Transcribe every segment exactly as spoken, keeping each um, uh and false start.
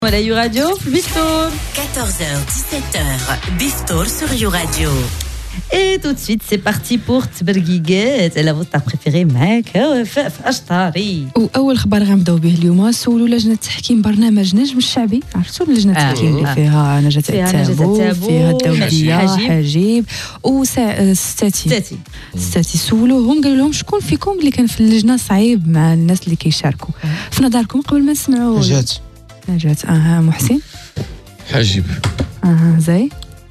Voilà, You Radio, Biftour. quatorze heures dix-sept heures, Biftour sur You Radio. Et tout de suite, c'est parti pour تبرقيقات على فوتا بريفيري معاك وفاء أشطاري. وأول خبر غنبداو به اليوم سولوا لجنة التحكيم برنامج نجم الشعبي، عرفتوا لجنة التحكيم اللي فيها نجاة التابو، فيها الدودية حجيب وستاتي ستاتي ستاتي سولوهم قالوا لهم شكون فيكم اللي كان في اللجنة صعيب مع الناس اللي كيشاركوا. في نظركم قبل ما نسمعوا نجاة نجاة اها محسن حجيب اها زي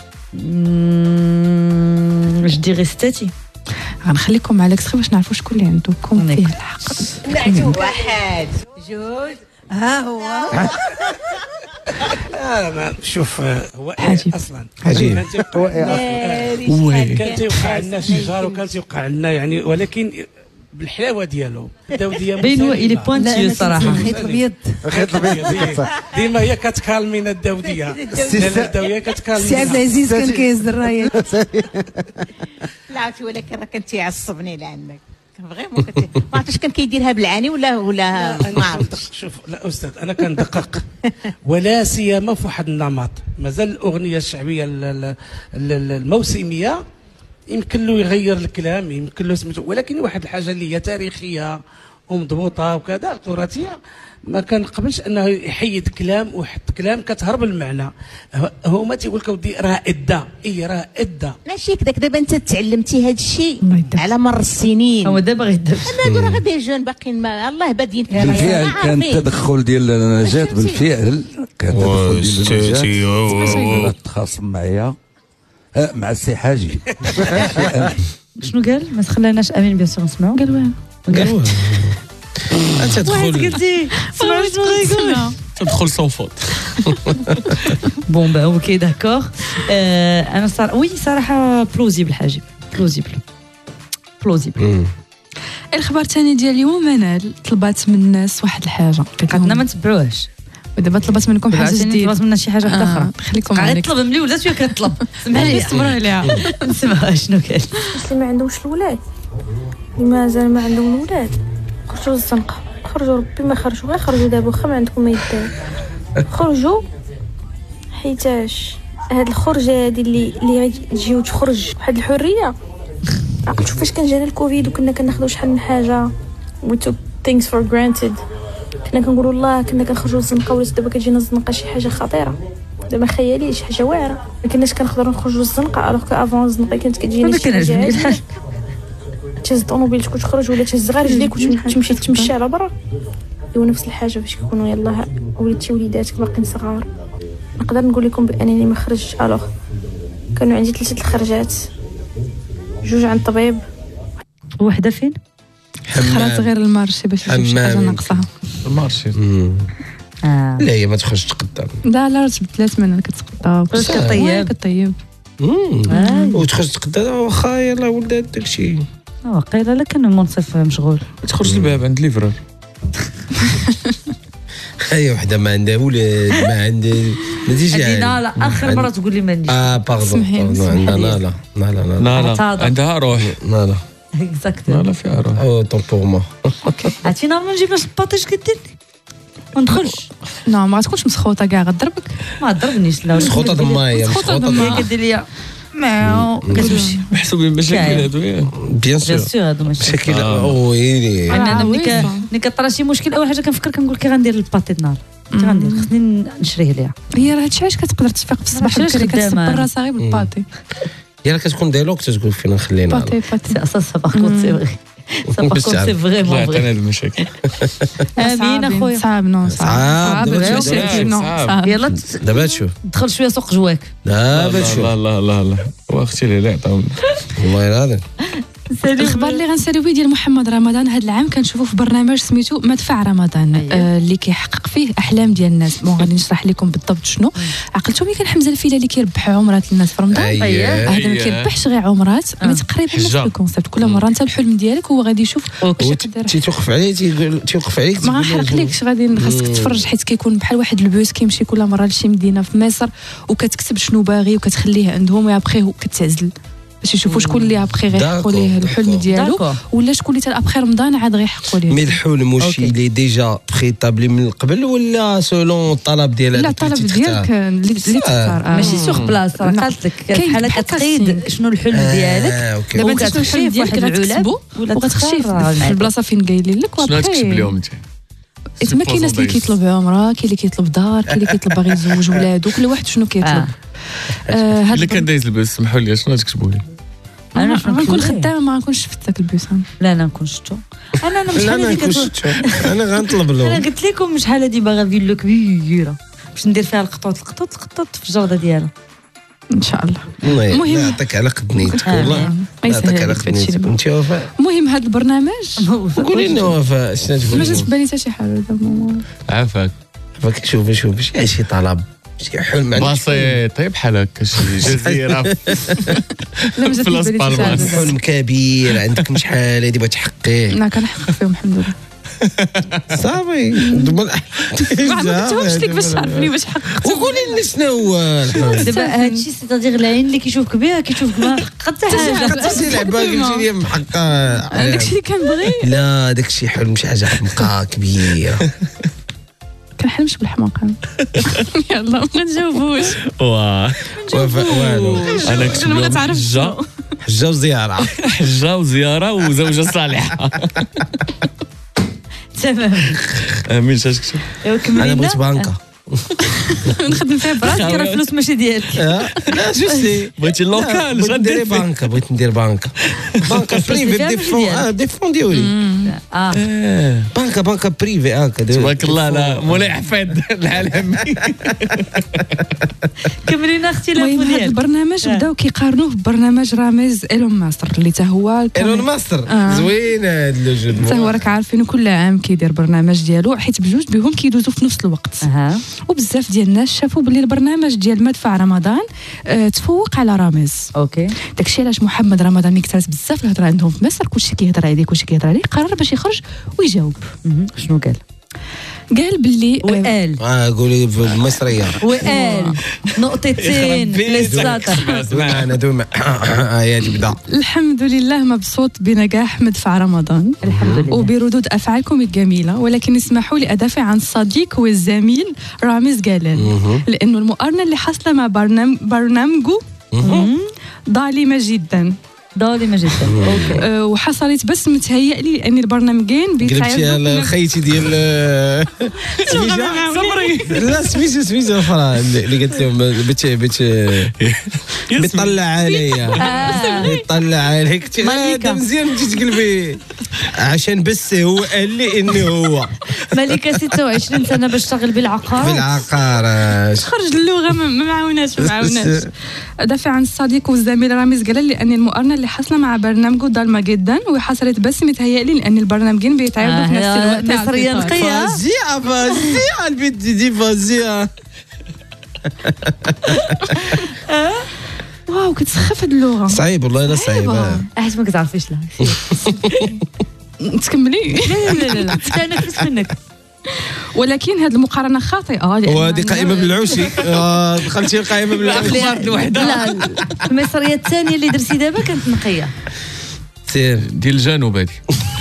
جو ديري ستاتي. غنخليكم مع الاكستري باش نعرفوا شكون اللي عندكم فيه الحق. نعتو واحد جوج ها هو. لا شوف هو حجيب اصلا حجيب هو اصلا كان تيوقع لنا شجار وكان تيوقع لنا يعني، ولكن بالحلاوه ديالو الدوديه بين هو إلي بوانتيو صراحه. خيط الابيض خيط الابيض ديما هي كتكالمينا الدوديه. الدوديه كتكالمينا. سي عبد العزيز كان كيهز الرايه. لا عرفتي، ولكن راه كان تيعصبني لعندك فريمون. ما عرفتش كان كيديرها بالعاني ولا ولا ما عرفتش. شوف لا استاذ، انا كندقق ولا سيما في واحد النمط. مازال الاغنيه الشعبيه الموسميه يمكن له يغير الكلام، يمكن له سميتو، ولكن واحد الحاجه اللي هي تاريخيه ومضبوطه وكذا التراثيه ما كنقبلش انه يحيد كلام ويحط كلام كتهرب المعنى. هما تيقول لك اودي راه ادا اي راه ادا ماشي كذاك. دابا انت تعلمتي هذا الشيء على مر السنين. هو دابا غيدير هادو راه غادي جون باقيين ما الله بادين فيها. بالفعل كان التدخل ديال نجاة، بالفعل كان التدخل ديال نجاة تخاصم معايا مع السي حاجي. شنو قال؟ ما تخليناش امين بيان سور نسمعوا. قال وين قالوا انت واحد تدخل قلتي سمعوا شنو غيقول. تدخل صوفوت. بون با اوكي داكور. انا صراحه وي صراحه بلوزيبل حاجب بلوزيبل بلوزيبل. الخبر الثاني ديال اليوم منال طلبات من الناس واحد الحاجه قدنا ما نتبعوهاش. ودابا طلبت منكم حاجه جديده. طلبت منا شي حاجه واحده اخرى. خليكم قاعد عليك طلب ملي ولات شويه كتطلب. سمح لي صبروا عليها. نسمعها شنو قال. اللي ما عندهمش الولاد، اللي مازال ما عندهم الولاد، خرجوا للزنقه. خرجوا ربي ما خرجوا، غير خرجوا دابا واخا ما عندكم ما يدار. خرجوا حيتاش هاد الخرجه هادي اللي اللي غتجي وتخرج واحد الحريه. عقلت فاش كان جانا الكوفيد وكنا كناخذوا شحال من حاجه we took things for granted. كنا كنقولوا الله كنا كنخرجوا للزنقه، ولات دابا كتجينا الزنقه شي حاجه خطيره. دابا خيالي شي حاجه واعره. ما كناش كنقدروا نخرجوا للزنقه، الوغ كو افون الزنقه كانت كتجينا شي حاجه عاديه. تهز طوموبيلتك وتخرج، ولا تهز غير رجليك وتمشي تمشي على برا. ايوا نفس الحاجه فاش كيكونوا يلاه وليدتي وليداتك باقيين صغار. نقدر نقول لكم بانني ما خرجتش. الوغ كانوا عندي ثلاثه الخرجات، جوج عند الطبيب وحده فين خرات غير المارشي باش تجيب شي حاجه ناقصها. المارشي اه لا هي ما تخرجش تقدم. لا لا تبدلات منها كتقطا كطيب كطيب وتخرج تقدم واخا يلاه ولدات داكشي. واقيلا لا كان المنصف مشغول. تخرج الباب عند ليفرر. هي وحده ما عندها ولاد، ما عندها ما تيجي لا اخر مره تقول لي ما عنديش. اه باردون عندها نالا نالا نالا عندها روح نالا اكزاكت نالا فيها روح. او طون بور ما عرفتي نورمال نجيب لاش الباطيش كدير لي ما ندخلش. نو ما غتكونش مسخوطه كاع غضربك. ما ضربنيش لا مسخوطه ضمايه مسخوطه ضمايه كدير لي معاو كتمشي. محسوبين مشاكل هادو بيان سور بيان سور هادو مشاكل. مشاكل ويلي انا ملي كطرا شي مشكل اول حاجه كنفكر كنقول كي غندير الباطي النار كي غندير خصني نشريه ليها. هي راه هادشي علاش كتقدر تفيق في الصباح بكري كتصبر راسها غير بالباطي. يلا كتكون ديالوغ تقول فين نخلينا باطي باطي سا سا باغ سي فري سا باغ سي فريمون فري. هاد المشاكل امين اخويا صعب. نو صعب دابا صعب. يلا دابا تشوف دخل شويه سوق جواك. دابا تشوف لا لا لا لا واختي اللي عطاهم والله العظيم. الخبر اللي غنساليو به ديال محمد رمضان هذا العام كنشوفوا في برنامج سميتو مدفع رمضان. أيوة. آه اللي كيحقق فيه احلام ديال الناس. بون غادي نشرح لكم بالضبط شنو عقلتوا. ملي كان حمزه الفيله اللي كيربح عمرات الناس في رمضان. أيوة. هذا ما كيربحش غير عمرات. آه. مي تقريبا نفس الكونسيبت. كل مره انت الحلم ديالك هو غادي يشوف تيتوقف عليه تيقول توقف عليك. ما غنحرقلكش غادي خاصك تتفرج حيت كيكون بحال واحد البوس كيمشي كل مره لشي مدينه في مصر وكتكتب شنو باغي وكتخليه عندهم وابخي كتعزل باش يشوفوا شكون اللي ابخي غيحقوا ليه الحلم ديالو ولا شكون اللي ابخي رمضان عاد غيحقوا ليه. مي الحلم واش اللي ديجا بريطابلي من قبل ولا سولون الطلب ديالك؟ لا الطلب ديالك اللي تختار ماشي سوغ بلاص. راه قالت لك بحال هكا تقيد شنو الحلم ديالك دابا انت شنو الحلم ديالك غتكتبو وغتخشي في البلاصه فين قايلين لك شنو تكتب لهم انت. تما كاين ناس اللي كيطلب عمره، كاين اللي كيطلب دار، كاين اللي كيطلب باغي يزوج ولادو، كل واحد شنو كيطلب. اللي كان دايز البوس سمحوا لي شنو تكتبوا لي؟ انا غنكون خدامه ما غنكونش شفت داك البوس. لا انا نكون شفتو. انا انا شحال هادي كتطلب انا غنطلب لهم. انا قلت لكم شحال هادي باغا فيلو كبيره باش ندير فيها القطوط القطوط القطوط في الجرده ديالها ان شاء الله. المهم يعطيك على قد نيتك والله يعطيك على قد نيتك. انت وفاء المهم هذا البرنامج قولي لنا وفاء شنو تقولي؟ ما جات في بالي حتى شي حاجه دابا. عافاك عافاك. شوف شوف شي شي طلب شي حلم بسيط بحال هكا شي جزيره لا ما جات في بالي حتى حاجه. حلم كبير عندك شحال هادي بغيت تحقيه؟ انا كنحقق فيهم الحمد لله. صافي ما عرفتش ليك باش تعرفني باش حققت. وقولي لنا شنو هو دابا هادشي سيتادير العين اللي كيشوفك بها كيشوفك ما حتى حاجه. حتى شي لعبه قلتي لي محققه داكشي اللي كنبغي. لا داكشي حلم شي حاجه حمقى كبيره. كنحلمش بالحماقه. يلا ما نجاوبوش. واه والو انا كنت ما تعرفش حجه حجه وزياره حجه وزياره وزوجه صالحه. تمام. امين شاش كتب؟ انا بغيت بانكا نخدم فيها براسك راه الفلوس ماشي ديالك. لا جوستي بغيتي اللوكال بغيت ندير بانكا بغيت ندير بانكا بانكا بريفي ديفون اه ديفون ديولي اه بانكا بانكا بريفي هكا تبارك الله. لا مولاي حفيد العالمي. كملينا اختي لا المهم هذا البرنامج بداو كيقارنوه ببرنامج رامز ايلون ماسك اللي حتى هو ايلون ماسك زوين هذا اللوجو. حتى هو راك عارفين كل عام كيدير برنامج ديالو حيت بجوج بهم كيدوزوا في نفس الوقت. وبزاف ديال الناس شافوا باللي البرنامج ديال مدفع رمضان اه تفوق على رامز. اوكي داكشي علاش محمد رمضان ملي كثرت بزاف الهضره عندهم في مصر كلشي كيهضر عليه كلشي كيهضر عليه قرر باش يخرج ويجاوب. شنو قال؟ قال باللي وقال اه قولي بالمصريه وقال نقطتين للسطر. انا دوما يا تبدا. الحمد لله مبسوط بنجاح مدفع رمضان الحمد لله وبردود افعالكم الجميله، ولكن اسمحوا لي ادافع عن الصديق والزميل رامز جلال لانه المقارنه اللي حاصله مع برنامج برنامجه ظالمه جدا ظالمه جدا. اوكي أه وحصلت بس متهيأ لي ان البرنامجين بيتعرضوا قلبتي خيتي ديال صبري. لا سميتو سميتو الاخرى اللي قلت لهم بت بت بيطلع عليا بيطلع عليك هذا مزيان انت تقلبي عشان بس هو قال لي انه هو ملكه ستة وعشرين سنه بشتغل بالعقار بالعقار خرج اللغه ما معاوناش ما معاوناش. دافع عن الصديق والزميل رامز قال لان المقارنه اللي حاصله مع برنامجه ظالمه جدا وحصلت بس متهيألي لان البرنامجين بيتعرضوا في نفس الوقت. مصريه نقيه فظيعه فظيعه البنت دي فظيعه. واو كتسخف هاد اللغه صعيب والله لا صعيبه احس ما كتعرفيش لا تكملي. لا لا لا تتنفس منك. ولكن هذه المقارنه خاطئه. وهذه قائمه بالعوشي دخلتي القائمه بالعوشي الوحده. لا المصريه الثانيه اللي درتي دابا كانت نقيه سير ديال الجنوب هذه.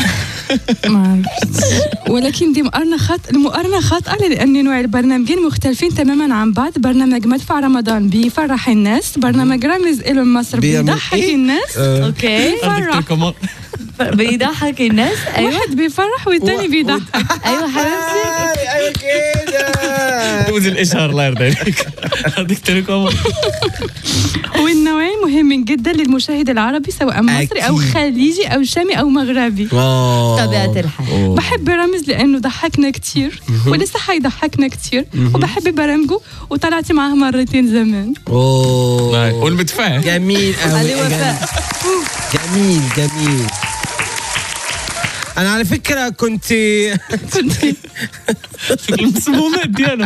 ولكن دي مقارنه خاطئه. المقارنه خاطئه لان نوع البرنامجين مختلفين تماما عن بعض. برنامج مدفع رمضان بيفرح الناس، برنامج رامز ايلون ماسك بيضحك الناس. اوكي فرح بيضحك الناس. ايوه واحد بيفرح والثاني بيضحك. ايوه حبيبتي ايوه كده دوز الاشهار الله يرضى عليك. هذيك تريكومون. والنوعين مهمين جدا للمشاهد العربي سواء مصري او خليجي او شامي او مغربي. طبيعة الحال. بحب رامز لانه ضحكنا كتير ولسه حيضحكنا كتير وبحب برامجه وطلعت معاه مرتين زمان. اوه والمدفع جميل قوي جميل جميل. انا على فكره كنت كنت في المسمومات ديالو.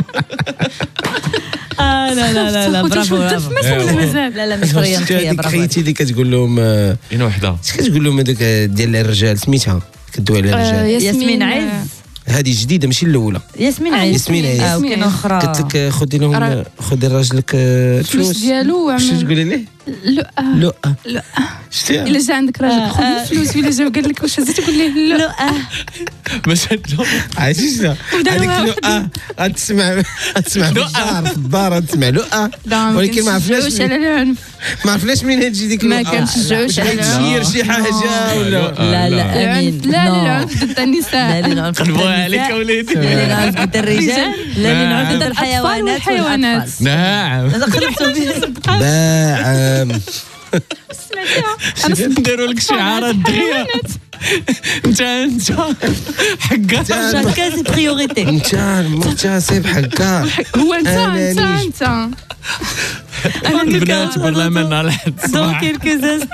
اه لا لا لا لا برافو برافو. ولا مازال؟ لا لا مش فريانتيه برافو. خيتي اللي كتقول لهم اين وحده اش كتقول لهم هذوك ديال الرجال سميتها كدوي على الرجال ياسمين عز. هذه جديده ماشي الاولى. ياسمين عيد ياسمين عيد اه وكاين اخرى قلت لك خذي لهم خذي لراجلك الفلوس ديالو وعمل شنو تقولي ليه؟ لا لا لا شتي الا جا عندك راجل خذ الفلوس ولا جا وقال لك واش هزيت تقول ليه لا لا باش عرفتي شنو هذيك لا غتسمع غتسمع في الدار في الدار غتسمع لا ولكن ما عرفناش على العنف ما عرفناش منين تجي ديك ما كنشجعوش على تشير شي حاجه ولا لا لا امين لا العنف ضد النساء لا للعنف ضد قلبوها عليك النساء اوليدي لا للعنف ضد الرجال لا للعنف ضد الأطفال الحيوانات والحيوانات. نعم باعم سمعتيها نديروا لك شعارات دغيا انت انت حقا شاكا سي بريوريتي انت مغتصب حكا هو انت انت أناني. انت البنات برلمان على حد دونك كيلكو